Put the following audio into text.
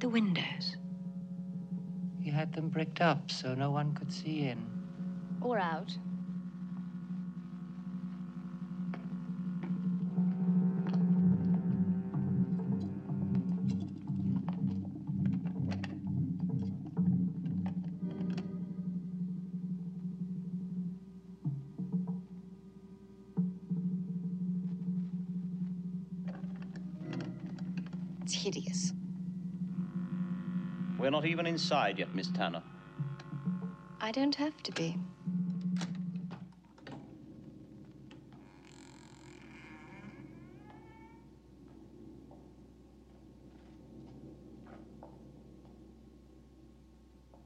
the windows? He had them bricked up so no one could see in. Or out. It's hideous. We're not even inside yet, Miss Tanner. I don't have to be.